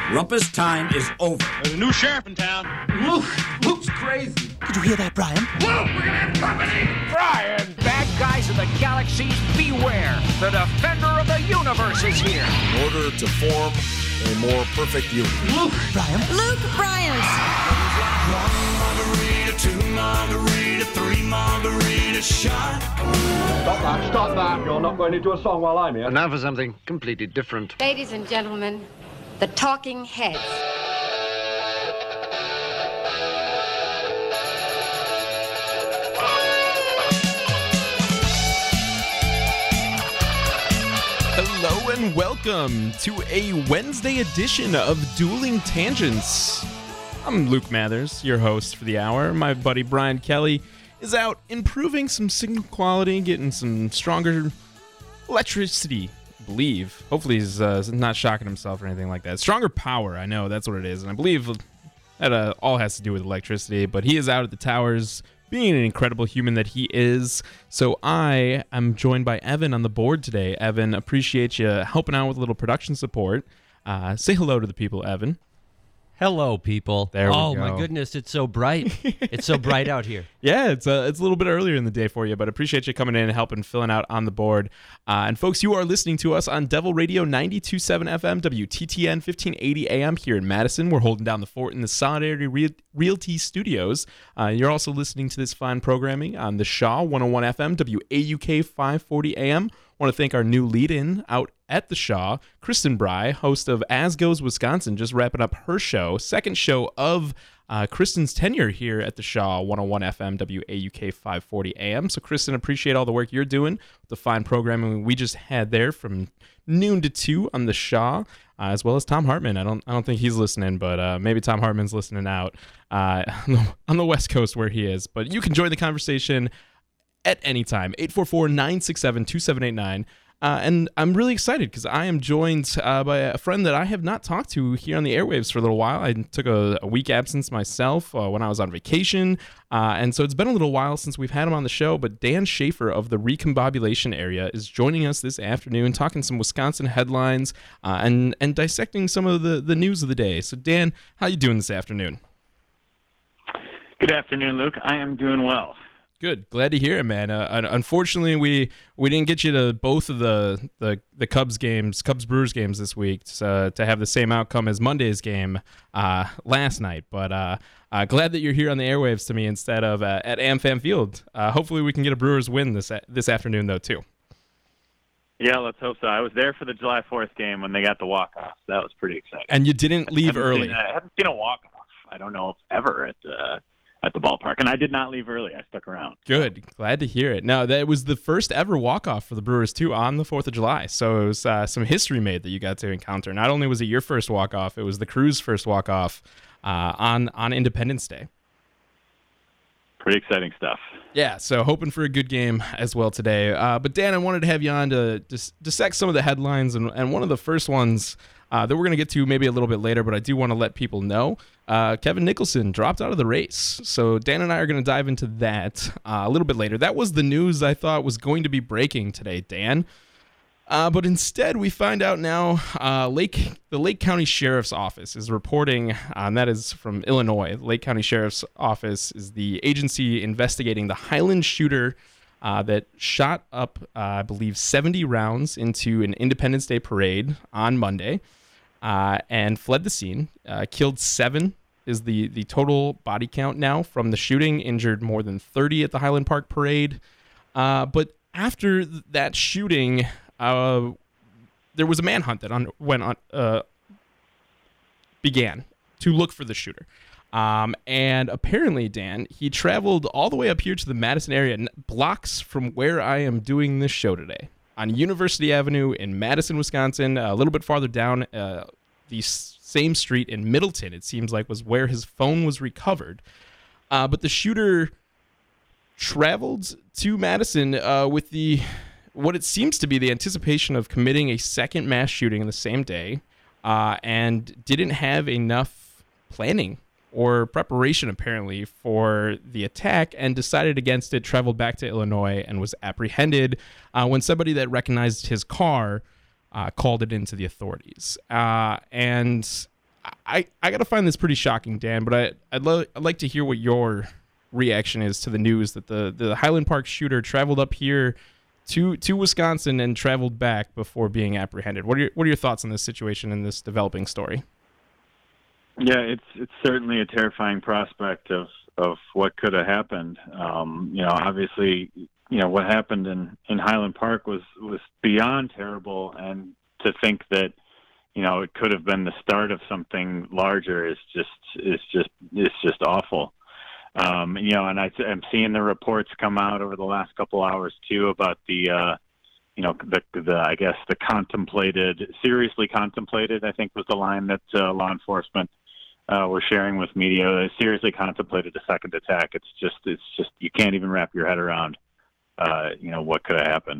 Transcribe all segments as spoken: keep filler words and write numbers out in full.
Rumpus time is over. There's a new sheriff in town. Luke! Luke's crazy. Did you hear that, Brian? Luke, we're gonna have company! Brian! Bad guys of the galaxies, beware! The defender of the universe is here! In order to form a more perfect union. Luke! Brian? Luke Bryant! One margarita, two margarita, three margarita shot. Stop that, stop that. You're not going into a song while I'm here. And now for something completely different. Ladies and gentlemen, the Talking Heads. Hello and welcome to a Wednesday edition of Dueling Tangents. I'm Luke Mathers, your host for the hour. My buddy Brian Kelly is out improving some signal quality, getting some stronger electricity, I believe. Hopefully he's uh, not shocking himself or anything like that. Stronger power, I know, that's what it is. And I believe that uh, all has to do with electricity, but he is out at the towers being an incredible human that he is. So I am joined by Evan on the board today. Evan, appreciate you helping out with a little production support. Uh, say hello to the people, Evan. Hello, people. There we oh, go. my goodness, it's so bright. It's so bright out here. Yeah, it's a, it's a little bit earlier in the day for you, but appreciate you coming in and helping filling out on the board. Uh, and folks, you are listening to us on Devil Radio ninety-two point seven F M, W T T N fifteen eighty A M here in Madison. We're holding down the fort in the Solidarity Re- Realty Studios. Uh, you're also listening to this fine programming on the Shaw one oh one F M, W A U K five forty A M. Want to thank our new lead-in out at the Shaw, Kristen Bry, host of As Goes Wisconsin, just wrapping up her show, second show of uh, Kristen's tenure here at the Shaw one oh one F M, W A U K five forty A M. So, Kristen, appreciate all the work you're doing, the fine programming we just had there from noon to two on the Shaw, uh, as well as Tom Hartman. I don't, I don't think he's listening, but uh, maybe Tom Hartman's listening out uh, on the West Coast where he is. But you can join the conversation at any time, eight four four, nine six seven, two seven eight nine. Uh, and I'm really excited because I am joined uh, by a friend that I have not talked to here on the airwaves for a little while. I took a, a week absence myself uh, when I was on vacation, uh, and so it's been a little while since we've had him on the show, but Dan Schaefer of the Recombobulation Area is joining us this afternoon, talking some Wisconsin headlines uh, and, and dissecting some of the, the news of the day. So, Dan, how you doing this afternoon? Good afternoon, Luke. I am doing well. Good. Glad to hear it, man. Uh, unfortunately, we, we didn't get you to both of the, the, the Cubs games, Cubs-Brewers games this week to, to have the same outcome as Monday's game uh, last night. But uh, uh, glad that you're here on the airwaves to me instead of uh, at AmFam Field. Uh, hopefully we can get a Brewers win this this afternoon, though, too. Yeah, let's hope so. I was there for the July fourth game when they got the walk-off. That was pretty exciting. And you didn't leave I early. Seen, I haven't seen a walk-off. I don't know if ever at the... at the ballpark, and I did not leave early. I stuck around. Good. Glad to hear it. No, that was the first ever walk-off for the Brewers, too, on the fourth of July. So it was uh, some history made that you got to encounter. Not only was it your first walk-off, it was the crew's first walk-off uh, on, on Independence Day. Pretty exciting stuff. Yeah, so hoping for a good game as well today. Uh, but, Dan, I wanted to have you on to dis- dissect some of the headlines, and, and one of the first ones uh, that we're going to get to maybe a little bit later, but I do want to let people know. Uh, Kevin Nicholson dropped out of the race. So Dan and I are going to dive into that uh, a little bit later. That was the news I thought was going to be breaking today, Dan. Uh, but instead, we find out now uh, Lake the Lake County Sheriff's Office is reporting, uh, and that is from Illinois. The Lake County Sheriff's Office is the agency investigating the Highland shooter uh, that shot up, uh, I believe, seventy rounds into an Independence Day parade on Monday. Uh, and fled the scene, uh, killed seven is the, the total body count now from the shooting, injured more than thirty at the Highland Park Parade. Uh, but after th- that shooting, uh, there was a manhunt that un- went on, uh, began to look for the shooter. Um, and apparently, Dan, he traveled all the way up here to the Madison area, n- blocks from where I am doing this show today, on University Avenue in Madison, Wisconsin, a little bit farther down uh, the same street in Middleton, it seems like, was where his phone was recovered. Uh, but the shooter traveled to Madison uh, with the what it seems to be the anticipation of committing a second mass shooting in the same day, uh, and didn't have enough planning or preparation, apparently, for the attack, and decided against it, traveled back to Illinois, and was apprehended uh, when somebody that recognized his car uh, called it into the authorities. Uh, and I, I got to find this pretty shocking, Dan, but I, I'd, lo- I'd like to hear what your reaction is to the news that the, the Highland Park shooter traveled up here to to Wisconsin and traveled back before being apprehended. What are your, what are your thoughts on this situation and this developing story? Yeah, it's it's certainly a terrifying prospect of, of what could have happened. Um, you know, obviously, you know, what happened in, in Highland Park was, was beyond terrible, and to think that, you know, it could have been the start of something larger is just is just it's just awful. Um, you know, and I, I'm seeing the reports come out over the last couple hours too about the, uh, you know, the, the I guess the contemplated, seriously contemplated, I think was the line that uh, law enforcement uh, were sharing with media. They seriously contemplated a second attack. It's just, it's just you can't even wrap your head around, uh, you know, what could have happened.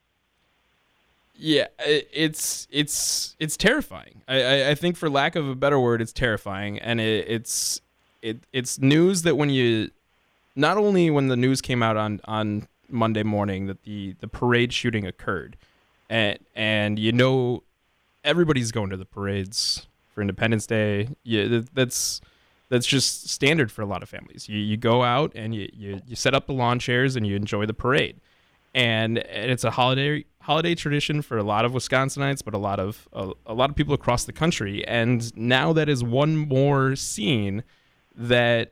Yeah, it's it's it's terrifying. I, I, I think, for lack of a better word, it's terrifying, and it, it's. It, it's news that when you, not only when the news came out on, on Monday morning that the, the parade shooting occurred, and and you know everybody's going to the parades for Independence Day. Yeah, that's that's just standard for a lot of families. You you go out and you, you, you set up the lawn chairs and you enjoy the parade, and, and it's a holiday holiday tradition for a lot of Wisconsinites, but a lot of a, a lot of people across the country. And now that is one more scene that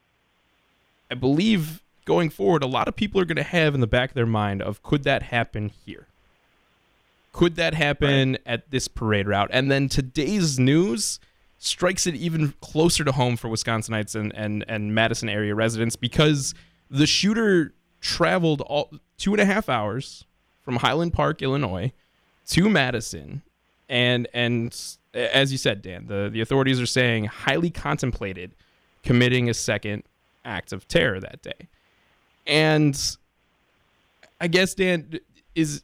I believe going forward, a lot of people are going to have in the back of their mind of, could that happen here? Could that happen right. at this parade route? And then today's news strikes it even closer to home for Wisconsinites and, and, and Madison area residents, because the shooter traveled all two and a half hours from Highland Park, Illinois, to Madison. And, and as you said, Dan, the, the authorities are saying highly contemplated committing a second act of terror that day. And I guess, Dan, is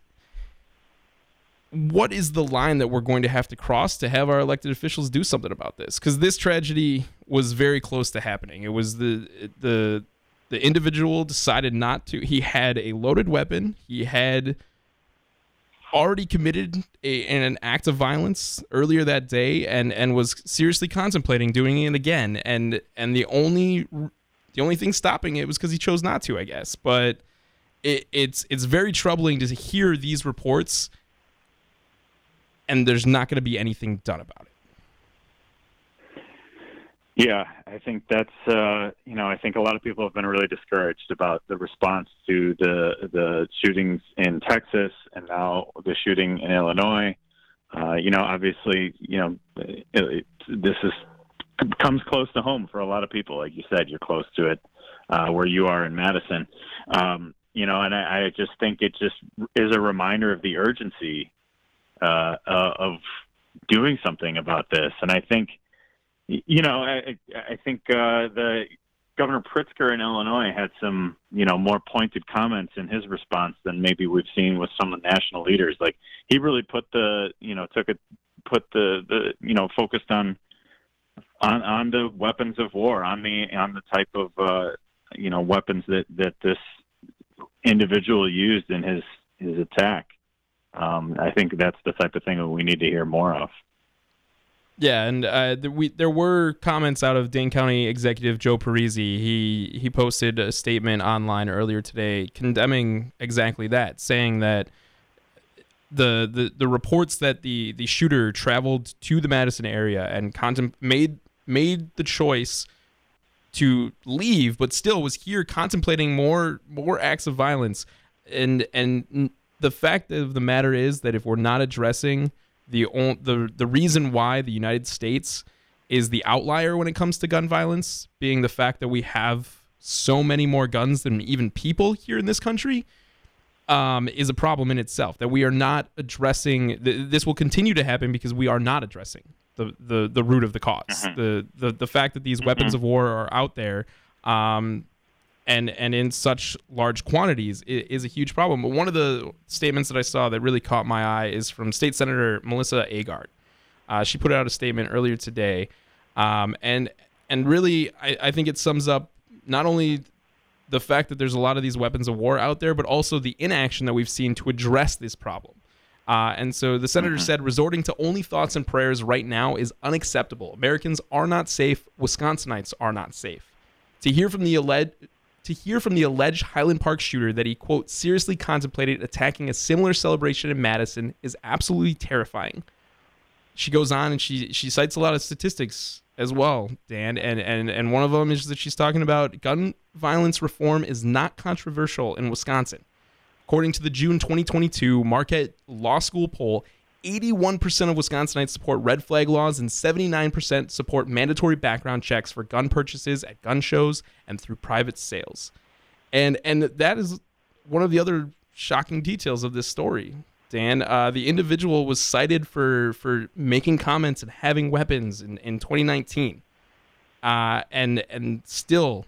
what is the line that we're going to have to cross to have our elected officials do something about this? Because this tragedy was very close to happening. It was the the the individual decided not to. He had a loaded weapon. He had already committed a, an act of violence earlier that day, and, and was seriously contemplating doing it again. And and the only the only thing stopping it was because he chose not to, I guess. But it, it's it's very troubling to hear these reports, and there's not going to be anything done about it. Yeah, I think that's, uh, you know, I think a lot of people have been really discouraged about the response to the the shootings in Texas and now the shooting in Illinois. Uh, you know, obviously, you know, it, it, this is comes close to home for a lot of people. Like you said, you're close to it uh, where you are in Madison. Um, you know, and I, I just think it just is a reminder of the urgency uh, uh, of doing something about this. And I think, You know, I, I think uh, the Governor Pritzker in Illinois had some, you know, more pointed comments in his response than maybe we've seen with some of the national leaders. Like, he really put the, you know, took it, put the, the, you know, focused on, on, on the weapons of war, on the, on the type of, uh, you know, weapons that, that this individual used in his, his attack. Um, I think that's the type of thing that we need to hear more of. Yeah, and uh, the, we, there were comments out of Dane County Executive Joe Parisi. He he posted a statement online earlier today condemning exactly that, saying that the the, the reports that the, the shooter traveled to the Madison area and contem- made made the choice to leave, but still was here contemplating more more acts of violence. And and the fact of the matter is that if we're not addressing The the the reason why the United States is the outlier when it comes to gun violence, being the fact that we have so many more guns than even people here in this country, um, is a problem in itself. That we are not addressing. Th- this will continue to happen because we are not addressing the the, the root of the cause. Mm-hmm. The, the the fact that these mm-hmm. weapons of war are out there, um, and and in such large quantities is, is a huge problem. But one of the statements that I saw that really caught my eye is from State Senator Melissa Agard. Uh, she put out a statement earlier today, um, and and really I, I think it sums up not only the fact that there's a lot of these weapons of war out there, but also the inaction that we've seen to address this problem. Uh, and so the senator said, resorting to only thoughts and prayers right now is unacceptable. Americans are not safe. Wisconsinites are not safe. To hear from the alleged to hear from the alleged Highland Park shooter that he, quote, seriously contemplated attacking a similar celebration in Madison is absolutely terrifying. She goes on and she she cites a lot of statistics as well, Dan, and, and, and one of them is that she's talking about gun violence reform is not controversial in Wisconsin. According to the June twenty twenty-two Marquette Law School poll, eighty-one percent of Wisconsinites support red flag laws and seventy-nine percent support mandatory background checks for gun purchases at gun shows and through private sales. And and that is one of the other shocking details of this story, Dan. Uh, the individual was cited for, for making comments and having weapons in, in twenty nineteen. Uh, and and still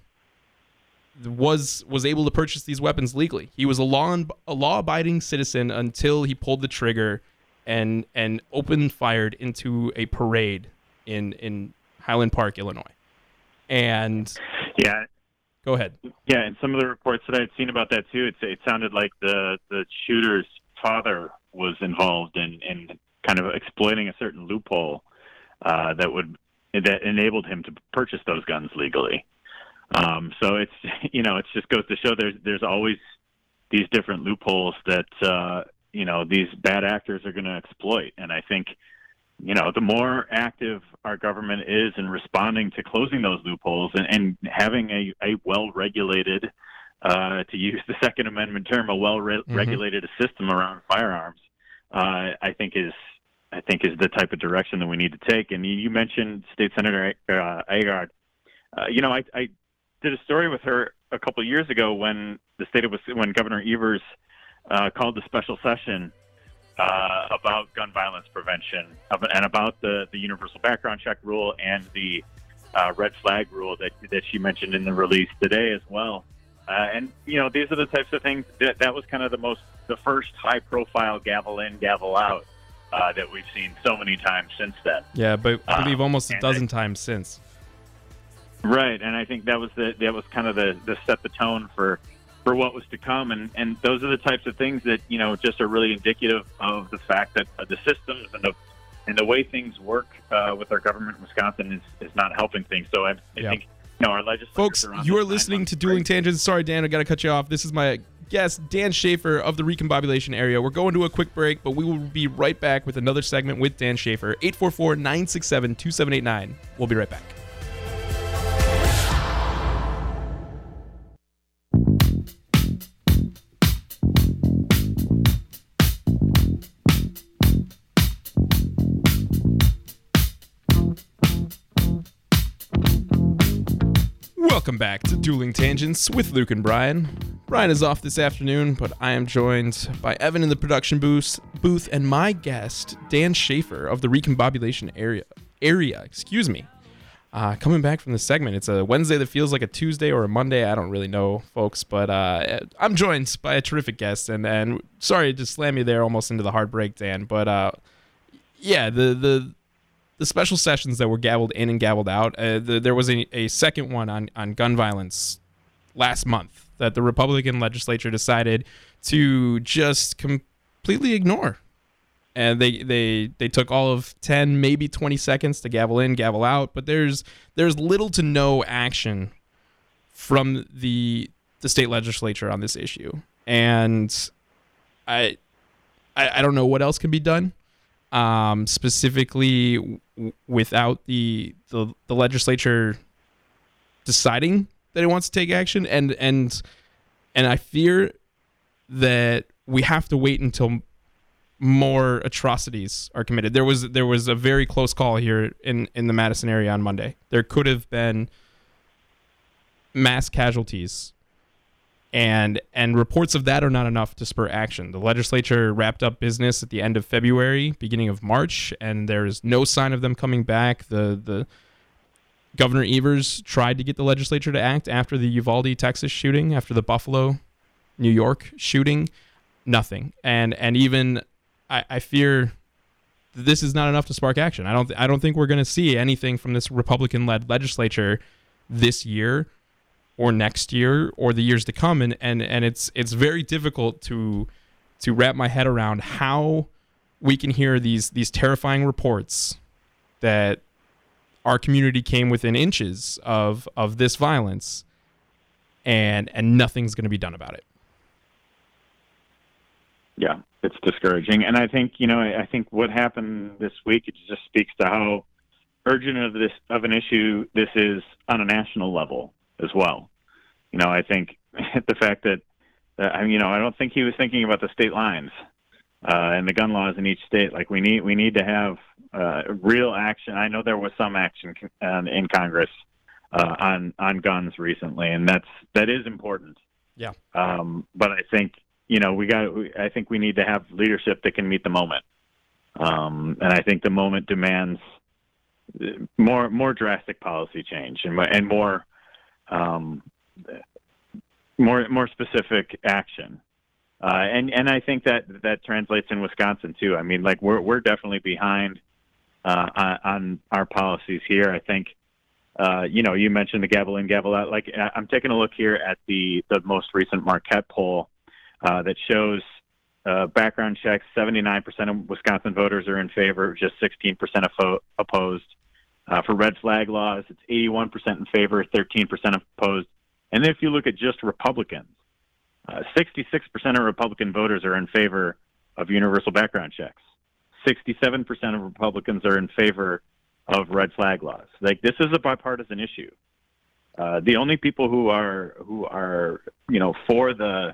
was was able to purchase these weapons legally. He was a law a law-abiding citizen until he pulled the trigger and and open fired into a parade in in Highland Park, Illinois. And yeah, go ahead. Yeah, and some of the reports that I'd seen about that too, it, it sounded like the the shooter's father was involved in, in kind of exploiting a certain loophole uh, that would that enabled him to purchase those guns legally. Um, so it's you know it just goes to show there's there's always these different loopholes that uh, you know these bad actors are going to exploit, and I think you know the more active our government is in responding to closing those loopholes and, and having a, a well-regulated, uh, to use the Second Amendment term, a well-regulated mm-hmm. system around firearms, uh, I think is I think is the type of direction that we need to take. And you, you mentioned State Senator uh, Agard. Uh, you know, I, I did a story with her a couple of years ago when the state of when Governor Evers uh, called the special session uh, about gun violence prevention and about the, the universal background check rule and the uh, red flag rule that that she mentioned in the release today as well. Uh, and you know, these are the types of things that that was kind of the most the first high profile gavel in, gavel out uh, that we've seen so many times since then. Yeah, but I believe almost um, a dozen I, times since. Right, and I think that was the that was kind of the, the set the tone for, for what was to come, and, and those are the types of things that you know just are really indicative of the fact that uh, the systems and the and the way things work uh, with our government in Wisconsin is, is not helping things. So I, I yeah. think you know our legislators. Folks, are on you are listening to Dueling break. Tangents. Sorry, Dan, I got to cut you off. This is my guest, Dan Schaefer of the Recombobulation Area. We're going to a quick break, but we will be right back with another segment with Dan Schaefer. eight four four, nine six seven, two seven eight nine. We'll be right back. Welcome back to Dueling Tangents with Luke and Brian. Brian is off this afternoon, but I am joined by Evan in the production booth, booth and my guest, Dan Schaefer of the Recombobulation Area. Area, excuse me. Uh, coming back from the segment, it's a Wednesday that feels like a Tuesday or a Monday. I don't really know, folks, but uh, I'm joined by a terrific guest, and and sorry to slam you there almost into the heartbreak, Dan, but uh, yeah, the the. The special sessions that were gavelled in and gavelled out, uh, the, there was a, a second one on, on gun violence last month that the Republican legislature decided to just completely ignore. And they, they they took all of ten, maybe twenty seconds to gavel in, gavel out, but there's there's little to no action from the the state legislature on this issue. And I I, I don't know what else can be done. Um, specifically w- without the, the the legislature deciding that it wants to take action, and and and I fear that we have to wait until more atrocities are committed. There was there was a very close call here in, in the Madison area on Monday. There could have been mass casualties. And and reports of that are not enough to spur action. The legislature wrapped up business at the end of February, beginning of March, and there's no sign of them coming back. The the Governor Evers tried to get the legislature to act after the Uvalde, Texas shooting, after the Buffalo, New York shooting. Nothing. And and even I, I fear this is not enough to spark action. I don't th- I don't think we're going to see anything from this Republican-led legislature this year, or next year, or the years to come, and, and, and it's it's very difficult to to wrap my head around how we can hear these these terrifying reports that our community came within inches of of this violence, and and nothing's going to be done about it. Yeah, it's discouraging, and I think you know I think what happened this week, it just speaks to how urgent of this of an issue this is on a national level as well. You know, I think the fact that uh, you know I don't think he was thinking about the state lines uh, and the gun laws in each state. Like we need we need to have uh, real action. I know there was some action uh, in Congress uh, on on guns recently, and that's that is important. Yeah. Um, but I think. You know, we got. I think we need to have leadership that can meet the moment, um, and I think the moment demands more more drastic policy change and and more um, more more specific action. Uh, and and I think that that translates in Wisconsin too. I mean, like we're we're definitely behind uh, on, on our policies here. I think. Uh, you know, you mentioned the gavel in, gavel out. Like I'm taking a look here at the the most recent Marquette poll. Uh, that shows uh, background checks, seventy-nine percent of Wisconsin voters are in favor, just sixteen percent oppo- opposed. Uh, for red flag laws, it's eighty-one percent in favor, thirteen percent opposed. And then if you look at just Republicans, uh, sixty-six percent of Republican voters are in favor of universal background checks. sixty-seven percent of Republicans are in favor of red flag laws. Like this is a bipartisan issue. Uh, the only people who are who are you know for the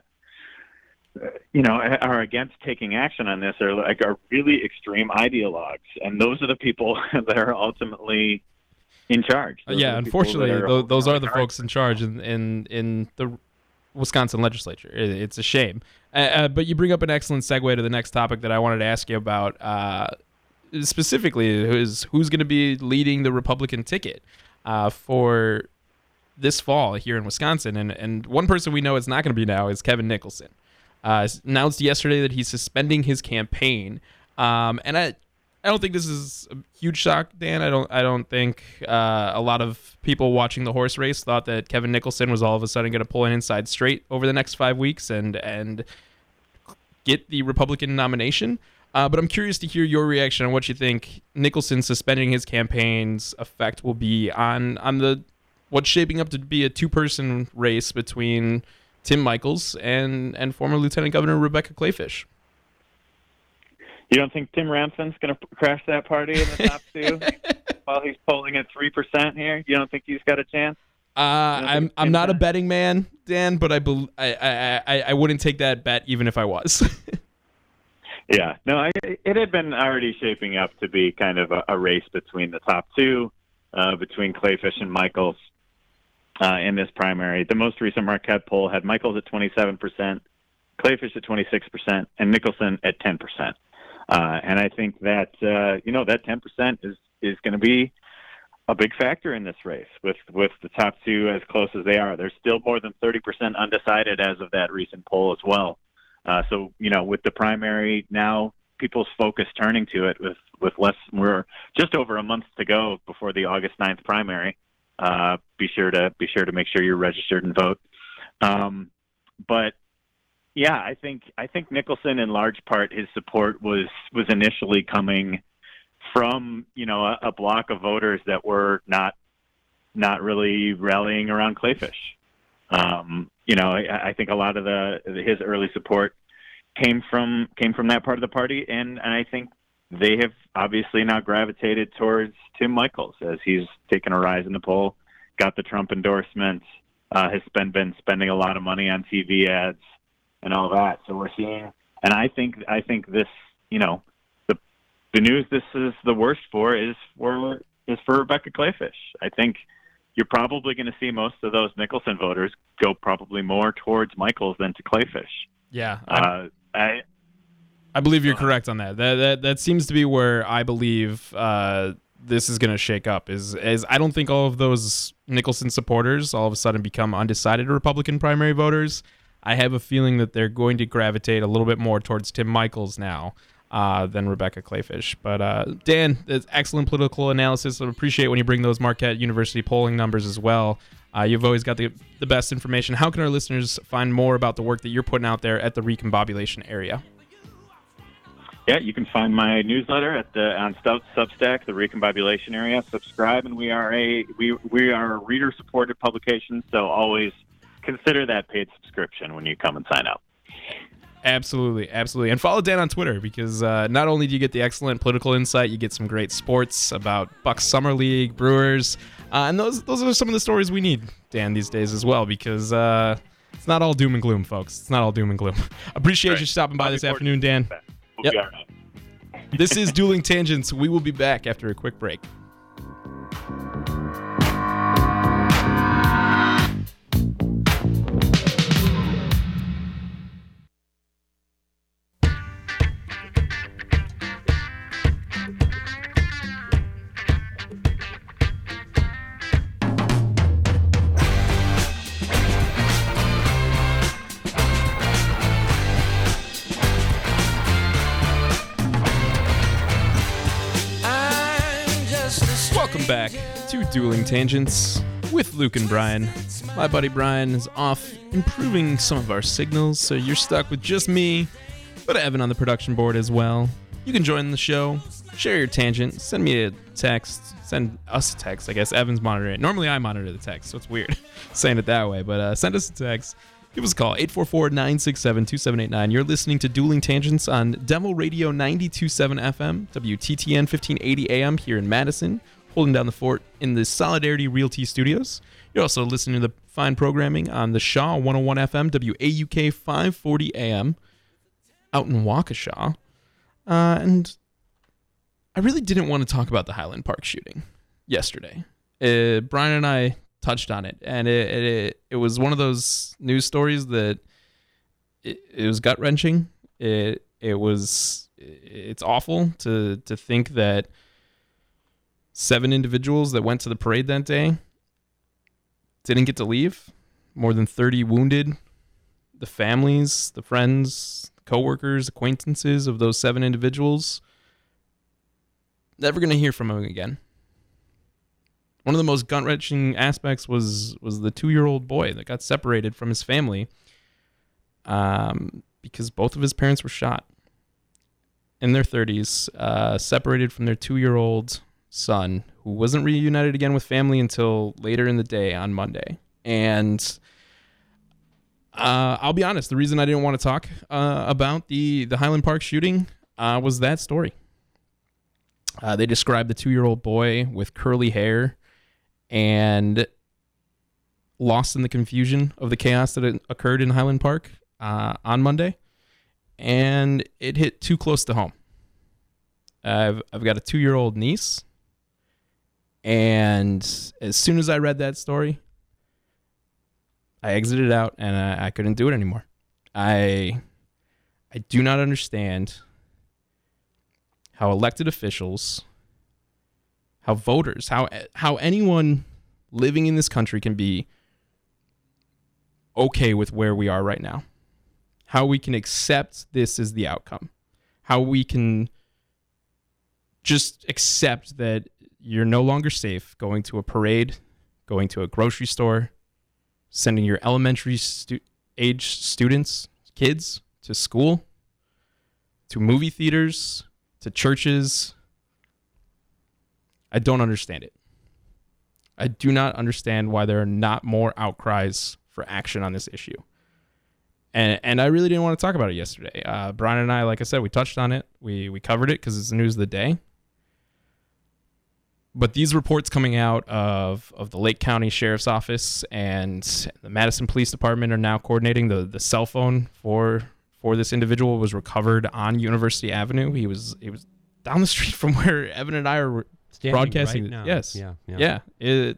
you know, are against taking action on this are like are really extreme ideologues, and those are the people that are ultimately in charge. Uh, yeah, unfortunately, are those, those are the folks in charge in in, in the Wisconsin legislature. It, it's a shame. Uh, uh, but you bring up an excellent segue to the next topic that I wanted to ask you about. Uh, specifically, is who's going to be leading the Republican ticket uh, for this fall here in Wisconsin? And and one person we know it's not going to be now is Kevin Nicholson. Uh, announced yesterday that he's suspending his campaign, um, and I, I don't think this is a huge shock, Dan. I don't, I don't think uh, a lot of people watching the horse race thought that Kevin Nicholson was all of a sudden going to pull an inside straight over the next five weeks and and get the Republican nomination. Uh, but I'm curious to hear your reaction on what you think Nicholson suspending his campaign's effect will be on on the what's shaping up to be a two-person race between Tim Michels and, and former Lieutenant Governor Rebecca Kleefisch. You don't think Tim Ramson's going to crash that party in the top two while he's polling at three percent here? You don't think he's got a chance? Uh, I'm I'm not a betting man, Dan, but I, be, I, I I wouldn't take that bet even if I was. Yeah, no, I, it had been already shaping up to be kind of a, a race between the top two, uh, between Kleefisch and Michels. Uh, in this primary. The most recent Marquette poll had Michels at twenty-seven percent, Kleefisch at twenty-six percent, and Nicholson at ten percent. Uh, and I think that, uh, you know, that ten percent is, is going to be a big factor in this race with, with the top two as close as they are. There's still more than thirty percent undecided as of that recent poll as well. Uh, so, you know, with the primary now, people's focus turning to it with, with less, we're just over a month to go before the August ninth primary. Uh, be sure to be sure to make sure you're registered and vote. Um, but yeah, I think I think Nicholson, in large part, his support was was initially coming from you know a, a block of voters that were not not really rallying around Kleefisch. Um, you know, I, I think a lot of the his early support came from came from that part of the party, and, and I think they have obviously now gravitated towards Tim Michels as he's taken a rise in the poll, got the Trump endorsement, uh, has spend, been spending a lot of money on T V ads and all that. So we're seeing, and I think I think this, you know, the the news this is the worst for is for is for Rebecca Kleefisch. I think you're probably going to see most of those Nicholson voters go probably more towards Michels than to Kleefisch. Yeah, uh, I. I believe you're correct on that. That that, that seems to be where I believe uh, this is going to shake up. Is is I don't think all of those Nicholson supporters all of a sudden become undecided Republican primary voters. I have a feeling that they're going to gravitate a little bit more towards Tim Michels now uh, than Rebecca Kleefisch. But uh, Dan, that's excellent political analysis. I appreciate when you bring those Marquette University polling numbers as well. Uh, you've always got the the best information. How can our listeners find more about the work that you're putting out there at the recombobulation area? Yeah, you can find my newsletter at the on Sub- Substack, the Recombobulation area. Subscribe, and we are a we we are a reader-supported publication, so always consider that paid subscription when you come and sign up. Absolutely, absolutely. And follow Dan on Twitter because uh, not only do you get the excellent political insight, you get some great sports about Bucks Summer League, Brewers, uh, and those those are some of the stories we need, Dan, these days as well because uh, it's not all doom and gloom, folks. It's not all doom and gloom. Appreciate right. you stopping by Bobby this Porter. afternoon, Dan. We'll yep. be all right. This is Dueling Tangents. We will be back after a quick break. Welcome back to Dueling Tangents with Luke and Brian. My buddy Brian is off improving some of our signals, so you're stuck with just me, but Evan on the production board as well. You can join the show, share your tangent, send me a text, send us a text. I guess Evan's monitoring it. Normally I monitor the text, so it's weird saying it that way, but uh, send us a text. Give us a call, eight four four, nine six seven, two seven eight nine. You're listening to Dueling Tangents on Demo Radio ninety-two point seven F M, W T T N fifteen eighty A M here in Madison, holding down the fort in the Solidarity Realty Studios. You're also listening to the fine programming on the Shaw one oh one F M, W A U K five forty A M, out in Waukesha. Uh, and I really didn't want to talk about the Highland Park shooting yesterday. Uh, Brian and I touched on it, and it it, it was one of those news stories that it, it was gut-wrenching. It it was it's awful to to think that seven individuals that went to the parade that day didn't get to leave. More than thirty wounded. The families, the friends, the coworkers, acquaintances of those seven individuals, never going to hear from them again. One of the most gut-wrenching aspects was was the two-year-old boy that got separated from his family um, because both of his parents were shot in their thirties, uh, separated from their two-year-old son, who wasn't reunited again with family until later in the day on Monday. And uh, I'll be honest, the reason I didn't want to talk uh, about the, the Highland Park shooting uh, was that story. Uh, they described the two-year-old boy with curly hair and lost in the confusion of the chaos that occurred in Highland Park uh, on Monday. And it hit too close to home. I've I've got a two-year-old niece. And as soon as I read that story, I exited out and I, I couldn't do it anymore. I I do not understand how elected officials, how voters, how how anyone living in this country can be okay with where we are right now. How we can accept this as the outcome. How we can just accept that you're no longer safe going to a parade, going to a grocery store, sending your elementary stu- age students, kids, to school, to movie theaters, to churches. I don't understand it. I do not understand why there are not more outcries for action on this issue. And and I really didn't want to talk about it yesterday. Uh, Brian and I, like I said, we touched on it. We we covered it because it's the news of the day. But these reports coming out of, of the Lake County Sheriff's Office and the Madison Police Department are now coordinating. The, the cell phone for for this individual was recovered on University Avenue. He was he was down the street from where Evan and I are Standing broadcasting. Right now. Yes. Yeah. Yeah. yeah. It,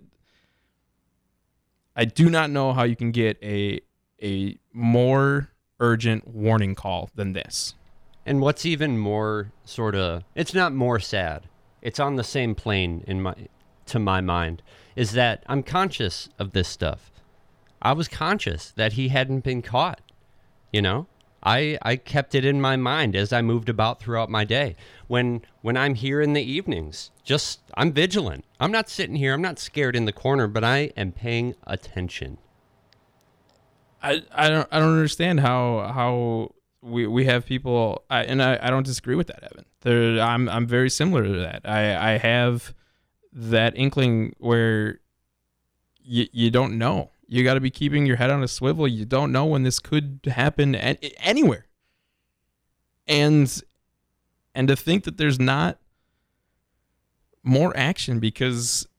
I do not know how you can get a a more urgent warning call than this. And what's even more sort of, it's not more sad. It's on the same plane in my, to my mind, is that I'm conscious of this stuff. I was conscious that he hadn't been caught. You know, I I kept it in my mind as I moved about throughout my day. When when I'm here in the evenings, just I'm vigilant. I'm not sitting here. I'm not scared in the corner, but I am paying attention. I, I don't I don't understand how how we, we have people, I, and I, I don't disagree with that, Evan. There, I'm I'm very similar to that. I, I have that inkling where you you don't know. You got to be keeping your head on a swivel. You don't know when this could happen at, anywhere. And and to think that there's not more action because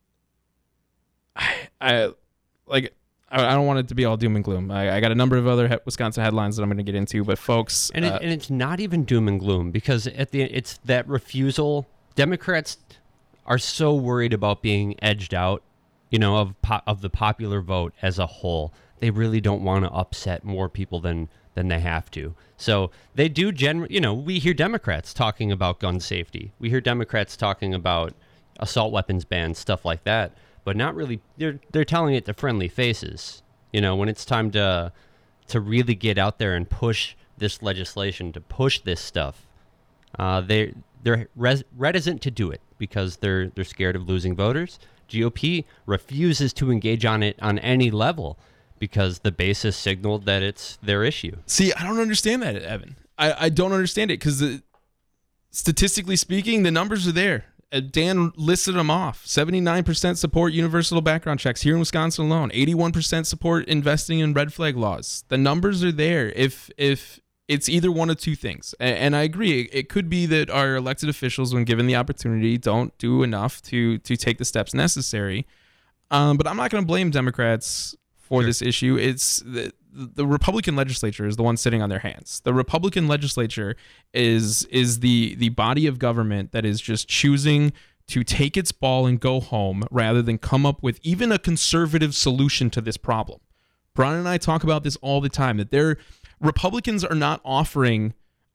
I, I like I don't want it to be all doom and gloom. I, I got a number of other he- Wisconsin headlines that I'm going to get into, but folks, and, it, uh, and it's not even doom and gloom because at the it's that refusal. Democrats are so worried about being edged out, you know, of po- of the popular vote as a whole. They really don't want to upset more people than than they have to. So they do gen. You know, we hear Democrats talking about gun safety. We hear Democrats talking about assault weapons bans, stuff like that. But not really. They're they're telling it to friendly faces. You know, when it's time to to really get out there and push this legislation, to push this stuff, uh, they they're res- reticent to do it because they're they're scared of losing voters. G O P refuses to engage on it on any level because the base has signaled that it's their issue. See, I don't understand that, Evan. I, I don't understand it because statistically speaking, the numbers are there. Dan listed them off. seventy-nine percent support universal background checks here in Wisconsin alone. eighty-one percent support investing in red flag laws. The numbers are there. If if it's either one of two things, and, and I agree, it could be that our elected officials, when given the opportunity, don't do enough to to take the steps necessary. Um, but I'm not going to blame Democrats for sure. This issue. It's the, the Republican legislature is the one sitting on their hands. The Republican legislature is is the the body of government that is just choosing to take its ball and go home rather than come up with even a conservative solution to this problem. Brian and I talk about this all the time, that they're Republicans are not offering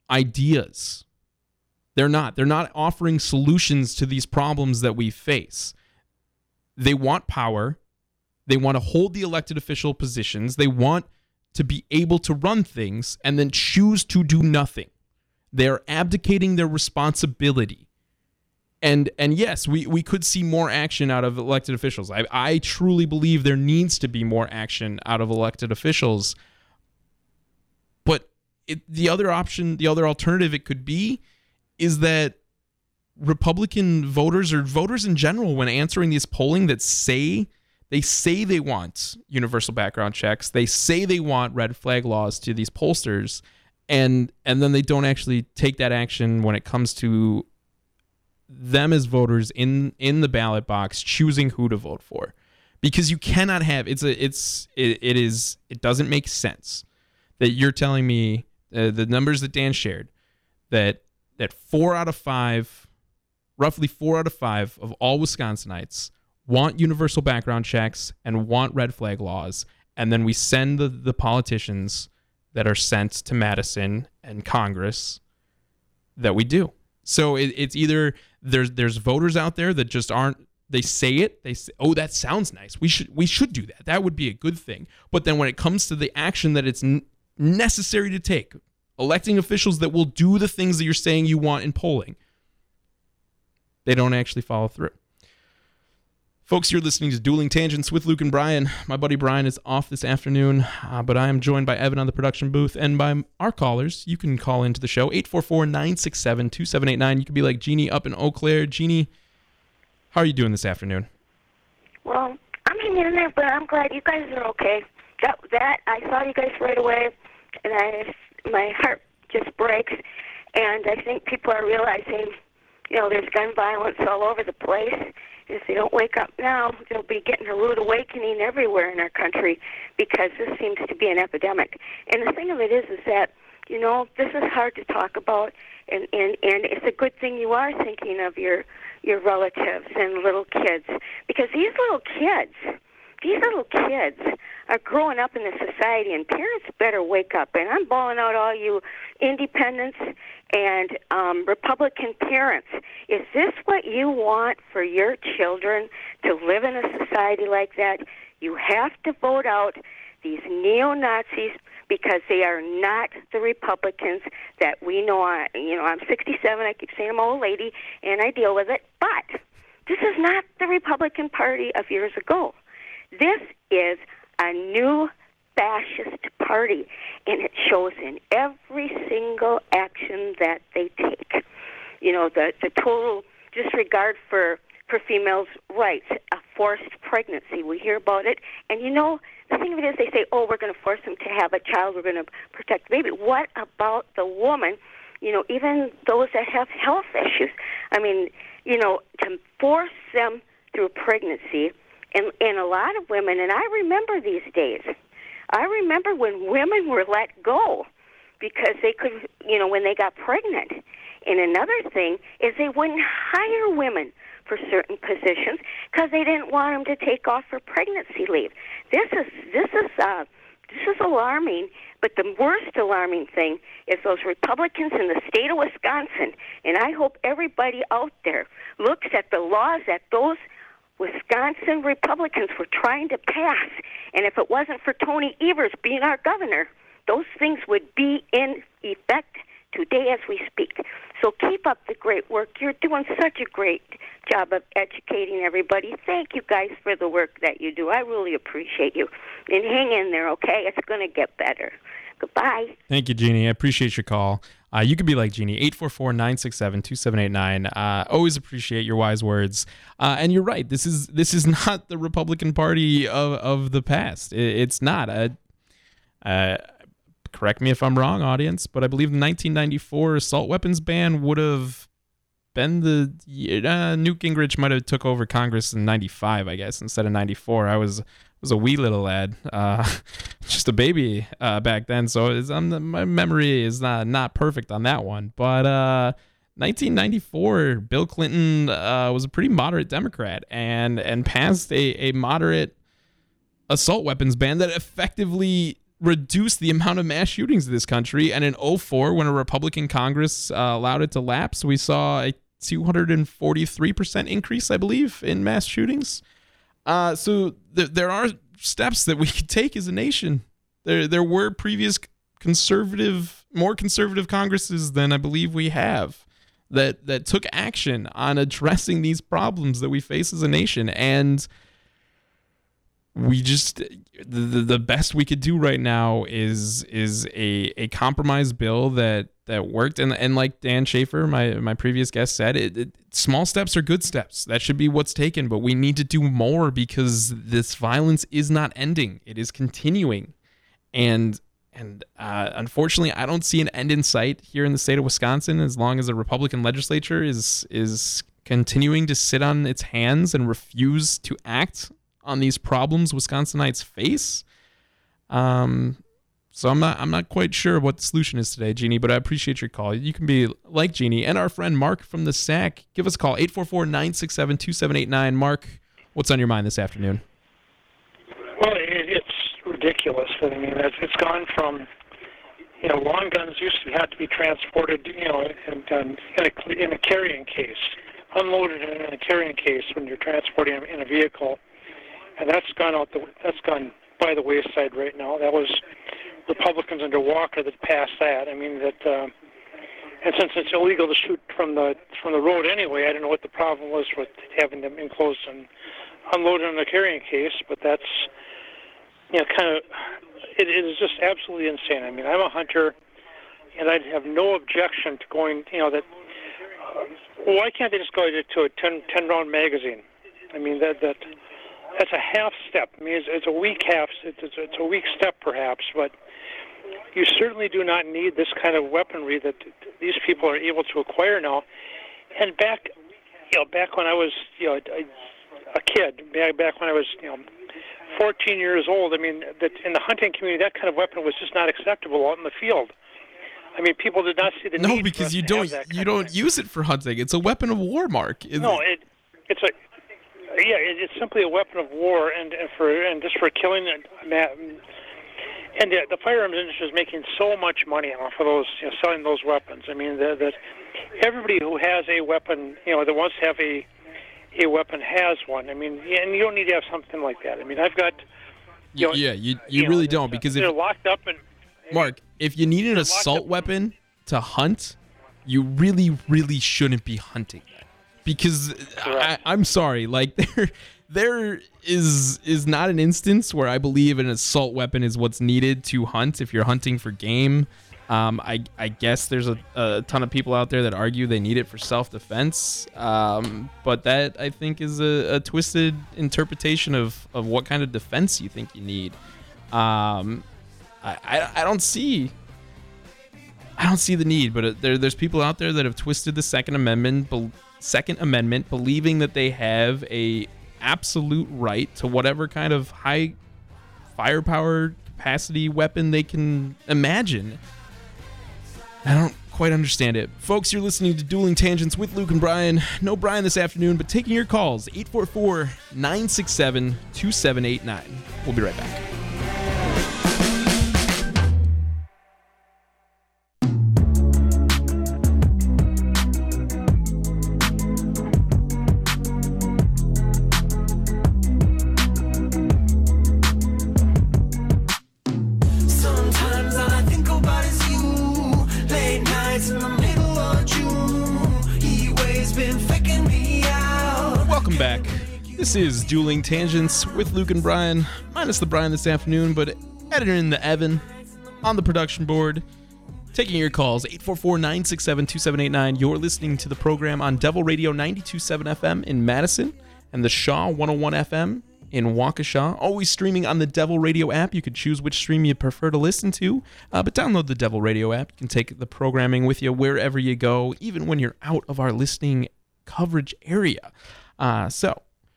ideas. They're not. They're not offering solutions to these problems that we face. They want power. They want to hold the elected official positions. They want to be able to run things and then choose to do nothing. They're abdicating their responsibility. And and yes, we, we could see more action out of elected officials. I, I truly believe there needs to be more action out of elected officials. But it, the other option, the other alternative it could be is that Republican voters or voters in general, when answering these polling that say They say they want universal background checks. They say they want red flag laws to these pollsters, and and then they don't actually take that action when it comes to them as voters in, in the ballot box choosing who to vote for. Because you cannot have it's a it's it, it is it doesn't make sense that you're telling me uh, the numbers that Dan shared that that four out of five, roughly four out of five of all Wisconsinites want universal background checks and want red flag laws, and then we send the, the politicians that are sent to Madison and Congress that we do. So it, it's either there's there's voters out there that just aren't, they say it, they say, oh, that sounds nice. We should we should do that. That would be a good thing. But then when it comes to the action that it's n- necessary to take, electing officials that will do the things that you're saying you want in polling, they don't actually follow through. Folks, you're listening to Dueling Tangents with Luke and Brian. My buddy Brian is off this afternoon, uh, but I am joined by Evan on the production booth and by our callers. You can call into the show, eight four four, nine six seven, two seven eight nine. You can be like Jeannie up in Eau Claire. Jeannie, how are you doing this afternoon? Well, I'm hanging in there, but I'm glad you guys are okay. That, that I saw you guys right away, and I, my heart just breaks, and I think people are realizing, you know, there's gun violence all over the place. If they don't wake up now, they'll be getting a rude awakening everywhere in our country because this seems to be an epidemic. And the thing of it is, is that, you know, this is hard to talk about, and, and, and it's a good thing you are thinking of your your relatives and little kids, because these little kids, these little kids are growing up in this society, and parents better wake up. And I'm bawling out all you independents and um, Republican parents. Is this what you want for your children, to live in a society like that? You have to vote out these neo-Nazis because they are not the Republicans that we know. I, you know, I'm sixty-seven. I keep saying I'm an old lady, and I deal with it. But this is not the Republican Party of years ago. This is a new fascist party, and it shows in every single action that they take. You know, the, the total disregard for, for females' rights, a forced pregnancy. We hear about it, and you know, the thing of it is they say, oh, we're going to force them to have a child, we're going to protect the baby. What about the woman, you know, even those that have health issues? I mean, you know, to force them through pregnancy, and, and a lot of women, and I remember these days, I remember when women were let go because they could, you know, when they got pregnant. And another thing is they wouldn't hire women for certain positions because they didn't want them to take off for pregnancy leave. This is this is uh, this is alarming. But the worst alarming thing is those Republicans in the state of Wisconsin. And I hope everybody out there looks at the laws that those Wisconsin Republicans were trying to pass. And if it wasn't for Tony Evers being our governor, those things would be in effect today as we speak. So keep up the great work. You're doing such a great job of educating everybody. Thank you guys for the work that you do. I really appreciate you. And hang in there, okay? It's going to get better. Goodbye. Thank you, Jeannie. I appreciate your call. Uh, you could be like Jeannie, eight four four, nine six seven, two seven eight nine. Uh, always appreciate your wise words. Uh, and you're right. This is this is not the Republican Party of, of the past. It, it's not. Uh, uh, correct me if I'm wrong, audience, but I believe the nineteen ninety-four assault weapons ban would have been the... Uh, Newt Gingrich might have took over Congress in ninety-five, I guess, instead of ninety-four. I was... was a wee little lad, uh, just a baby uh, back then. So it's, um, my memory is not not perfect on that one. But uh, nineteen ninety-four, Bill Clinton uh, was a pretty moderate Democrat and and passed a, a moderate assault weapons ban that effectively reduced the amount of mass shootings in this country. And in oh four, when a Republican Congress uh, allowed it to lapse, we saw a two hundred forty-three percent increase, I believe, in mass shootings. Uh, so th- there are steps that we could take as a nation. There there were previous conservative, more conservative Congresses than I believe we have that, that took action on addressing these problems that we face as a nation. And we just, the, the best we could do right now is is a, a compromise bill that, that worked. And and like Dan Schaefer, my, my previous guest, said, it, it, small steps are good steps. That should be what's taken, but we need to do more because this violence is not ending. It is continuing. And and uh, unfortunately, I don't see an end in sight here in the state of Wisconsin as long as a Republican legislature is is continuing to sit on its hands and refuse to act on these problems Wisconsinites face. Um, so I'm not I'm not quite sure what the solution is today, Jeannie, but I appreciate your call. You can be like Jeannie and our friend Mark from the S A C. Give us a call, eight four four, nine six seven, two seven eight nine. Mark, what's on your mind this afternoon? Well, it, it's ridiculous. I mean, it's, it's gone from, you know, long guns used to have to be transported, you know, in, in, a, in a carrying case, unloaded in a carrying case when you're transporting them in a vehicle. And that's gone out. The, that's gone by the wayside right now. That was Republicans under Walker that passed that. I mean that, uh, and since it's illegal to shoot from the from the road anyway, I don't know what the problem was with having them enclosed and unloaded in a carrying case. But that's, you know, kind of, it, it is just absolutely insane. I mean, I'm a hunter, and I'd have no objection to going. You know that. Uh, why can't they just go to a ten, ten round magazine? I mean that that. That's a half step. I mean, it's, it's a weak half. It's, it's, it's a weak step, perhaps, but you certainly do not need this kind of weaponry that these people are able to acquire now. And back, you know, back when I was, you know, a, a kid, back back when I was, you know, fourteen years old. I mean, that in the hunting community, that kind of weapon was just not acceptable out in the field. I mean, people did not see the no, need. No, because you to don't you don't use it for hunting. It's a weapon of war, Mark. Is no, it it's a Yeah, it's simply a weapon of war, and, and for and just for killing. And the, the firearms industry is making so much money off of those, you know, selling those weapons. I mean, that everybody who has a weapon, you know, that wants to have a a weapon has one. I mean, and you don't need to have something like that. I mean, I've got. You know, yeah, you you, you really know, don't because they're if locked up and. Mark, if you need an assault weapon to hunt, you really, really shouldn't be hunting that. Because I, I'm sorry, like there, there is is not an instance where I believe an assault weapon is what's needed to hunt if you're hunting for game. Um, I, I guess there's a, a ton of people out there that argue they need it for self-defense, um, but that, I think, is a, a twisted interpretation of, of what kind of defense you think you need. Um, I, I, I don't see... I don't see the need, but there, there's people out there that have twisted the Second Amendment, be, Second Amendment, believing that they have a absolute right to whatever kind of high firepower capacity weapon they can imagine. I don't quite understand it. Folks, you're listening to Dueling Tangents with Luke and Brian. No Brian this afternoon, but taking your calls, eight four four, nine six seven, two seven eight nine. We'll be right back. This is Dueling Tangents with Luke and Brian, minus the Brian this afternoon, but editor in the Evan on the production board, taking your calls, eight four four, nine six seven, two seven eight nine. You're listening to the program on Devil Radio ninety-two point seven F M in Madison and the Shaw one oh one F M in Waukesha. Always streaming on the Devil Radio app. You can choose which stream you prefer to listen to, uh, but download the Devil Radio app. You can take the programming with you wherever you go, even when you're out of our listening coverage area. Uh, so,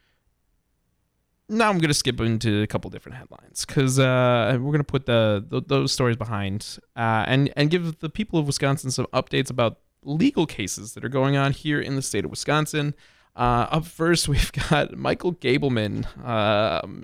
now I'm going to skip into a couple different headlines because uh, we're going to put the, the those stories behind uh, and, and give the people of Wisconsin some updates about legal cases that are going on here in the state of Wisconsin. Uh, up first, we've got Michael Gableman. Um,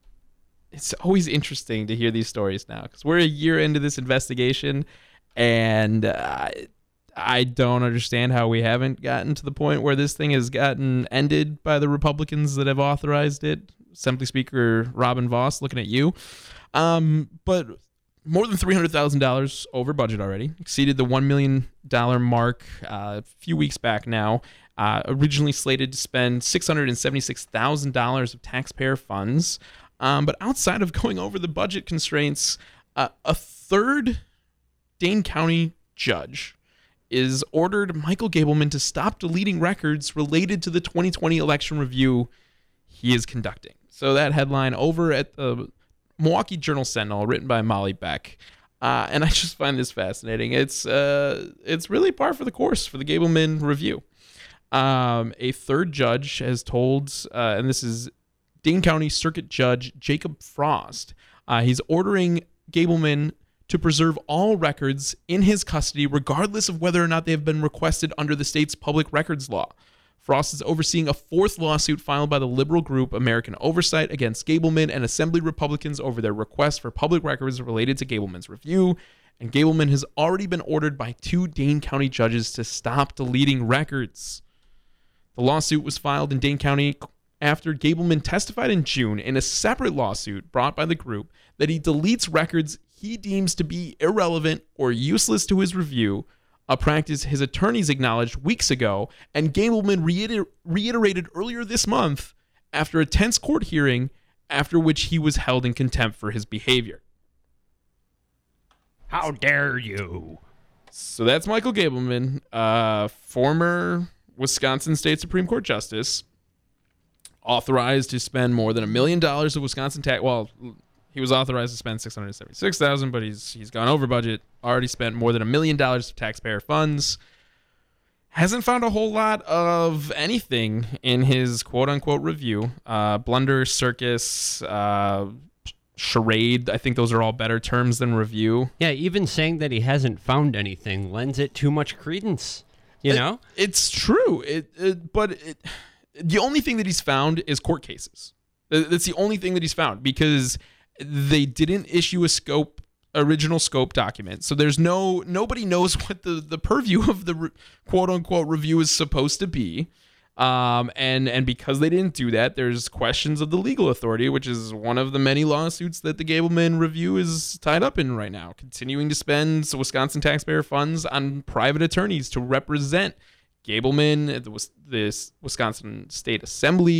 it's always interesting to hear these stories now because we're a year into this investigation, and uh, I don't understand how we haven't gotten to the point where this thing has gotten ended by the Republicans that have authorized it. Assembly Speaker Robin Vos, looking at you. Um, but more than three hundred thousand dollars over budget already. Exceeded the one million dollars mark uh, a few weeks back now. Uh, originally slated to spend six hundred seventy-six thousand dollars of taxpayer funds. Um, but outside of going over the budget constraints, uh, a third Dane County judge is ordered Michael Gableman to stop deleting records related to the twenty twenty election review he is conducting. So that headline over at the Milwaukee Journal Sentinel, written by Molly Beck. Uh, and I just find this fascinating. It's uh, it's really par for the course for the Gableman review. Um, a third judge has told, uh, and this is Dane County Circuit Judge Jacob Frost, uh, he's ordering Gableman to preserve all records in his custody, regardless of whether or not they have been requested under the state's public records law. Frost is overseeing a fourth lawsuit filed by the liberal group American Oversight against Gableman and Assembly Republicans over their request for public records related to Gableman's review, and Gableman has already been ordered by two Dane County judges to stop deleting records. The lawsuit was filed in Dane County after Gableman testified in June in a separate lawsuit brought by the group that he deletes records he deems to be irrelevant or useless to his review, a practice his attorneys acknowledged weeks ago, and Gableman reiter- reiterated earlier this month after a tense court hearing after which he was held in contempt for his behavior. How dare you? So that's Michael Gableman, uh, former Wisconsin State Supreme Court Justice, authorized to spend more than a million dollars of Wisconsin tax. Well, he was authorized to spend six hundred seventy-six thousand dollars, but he's he's gone over budget. Already spent more than a million dollars of taxpayer funds. Hasn't found a whole lot of anything in his quote-unquote review. Uh, blunder, circus, uh, charade. I think those are all better terms than review. Yeah, even saying that he hasn't found anything lends it too much credence. You it, know, it's true. It, it but it, the only thing that he's found is court cases. That's the only thing that he's found because they didn't issue a scope, original scope document. So there's no, nobody knows what the, the purview of the re, quote unquote review is supposed to be. Um, and, and because they didn't do that, there's questions of the legal authority, which is one of the many lawsuits that the Gableman review is tied up in right now, continuing to spend Wisconsin taxpayer funds on private attorneys to represent Gableman at the, the Wisconsin State Assembly,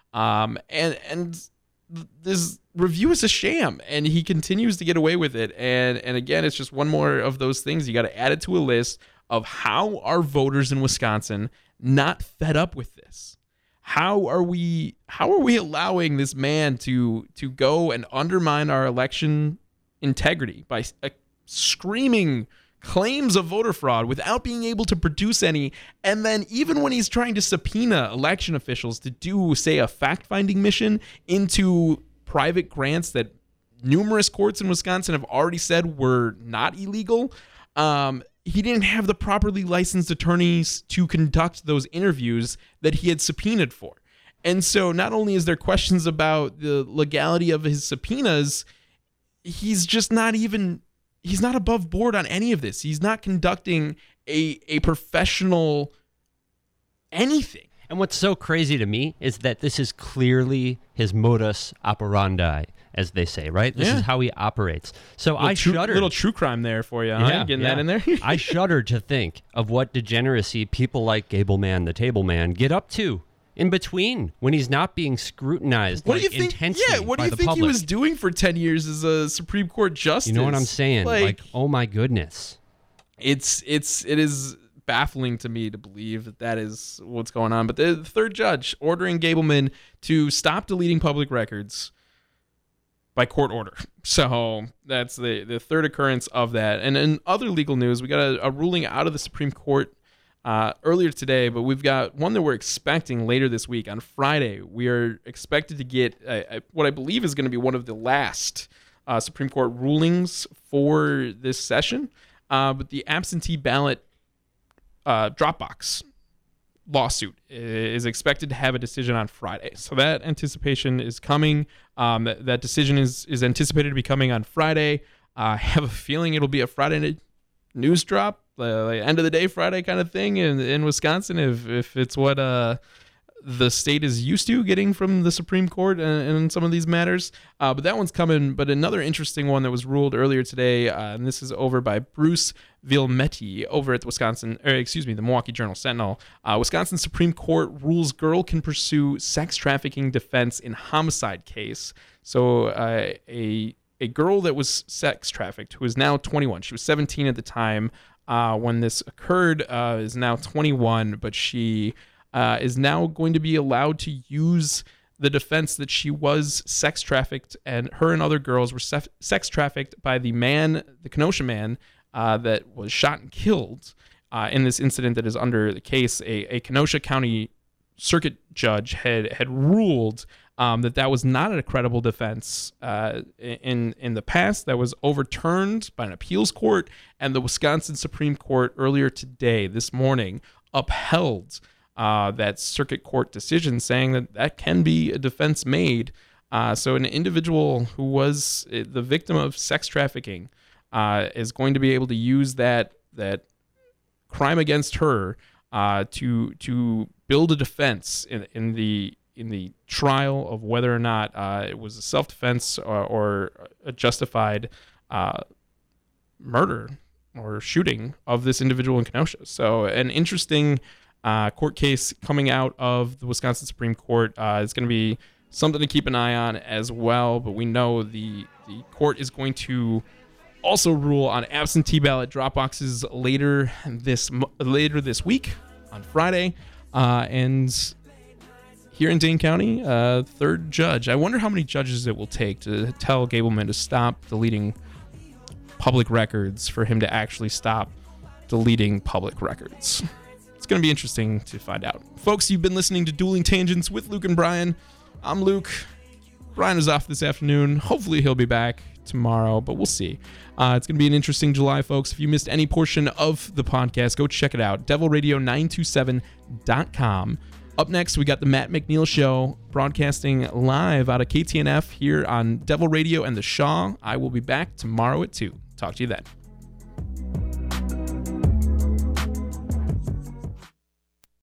Um, and and this review is a sham, and he continues to get away with it. And and again, it's just one more of those things you got to add it to a list of how are voters in Wisconsin not fed up with this. How are we how are we allowing this man to to go and undermine our election integrity by uh, screaming claims of voter fraud without being able to produce any? And then even when he's trying to subpoena election officials to do, say, a fact-finding mission into private grants that numerous courts in Wisconsin have already said were not illegal, um, he didn't have the properly licensed attorneys to conduct those interviews that he had subpoenaed for. And so not only is there questions about the legality of his subpoenas, he's just not even, he's not above board on any of this. He's not conducting a a professional anything. And what's so crazy to me is that this is clearly his modus operandi, as they say, right? This Yeah. is how he operates. So Little I true, shudder. little true crime there for you, huh? Yeah, Getting yeah. that in there. I shudder to think of what degeneracy people like Gableman, the Table Man, get up to in between when he's not being scrutinized What like, do you think? intensely Yeah, what do by you the think public. he was doing for ten years as a Supreme Court justice? You know what I'm saying? Like, Like, oh my goodness. it's it's it is baffling to me to believe that that is what's going on. But the third judge ordering Gableman to stop deleting public records by court order. So that's the the third occurrence of that. And in other legal news, we got a, a ruling out of the Supreme Court uh, earlier today, but we've got one that we're expecting later this week. On Friday, we are expected to get a, a, what I believe is going to be one of the last uh, Supreme Court rulings for this session. Uh, but the absentee ballot uh, Dropbox lawsuit is expected to have a decision on Friday. So that anticipation is coming. Um, that, that decision is, is anticipated to be coming on Friday. Uh, I have a feeling it'll be a Friday news drop, uh, like end of the day Friday kind of thing in, in Wisconsin, if, if it's what uh, the state is used to getting from the Supreme Court in, in some of these matters. Uh, but that one's coming. But another interesting one that was ruled earlier today, uh, and this is over by Bruce Vilmetti over at the Wisconsin, or excuse me, the Milwaukee Journal Sentinel. Uh, Wisconsin Supreme Court rules girl can pursue sex trafficking defense in homicide case. So uh, a a girl that was sex trafficked, who is now twenty-one, she was seventeen at the time uh, when this occurred, uh, is now twenty-one, but she uh, is now going to be allowed to use the defense that she was sex trafficked, and her and other girls were sef- sex trafficked by the man, the Kenosha man, uh, that was shot and killed uh, in this incident that is under the case. A, a Kenosha County circuit judge had had ruled um, that that was not a credible defense uh, in in the past. That was overturned by an appeals court, and the Wisconsin Supreme Court earlier today, this morning, upheld Uh, that circuit court decision, saying that that can be a defense made. Uh, so an individual who was the victim of sex trafficking uh, is going to be able to use that that crime against her uh, to to build a defense in, in the in the trial of whether or not uh, it was a self-defense or, or a justified uh, murder or shooting of this individual in Kenosha. So an interesting Uh, court case coming out of the Wisconsin Supreme Court. Uh, it's going to be something to keep an eye on as well. But we know the the court is going to also rule on absentee ballot drop boxes later this later this week on Friday. Uh, and here in Dane County, uh, third judge. I wonder how many judges it will take to tell Gableman to stop deleting public records for him to actually stop deleting public records. It's going to be interesting to find out. Folks, you've been listening to Dueling Tangents with Luke and Brian. I'm Luke. Brian is off this afternoon. Hopefully he'll be back tomorrow, but we'll see. Uh, it's going to be an interesting July, folks. If you missed any portion of the podcast, go check it out. devil radio nine two seven dot com. Up next, we got the Matt McNeil Show broadcasting live out of K T N F here on Devil Radio and the Shaw. I will be back tomorrow at two. Talk to you then.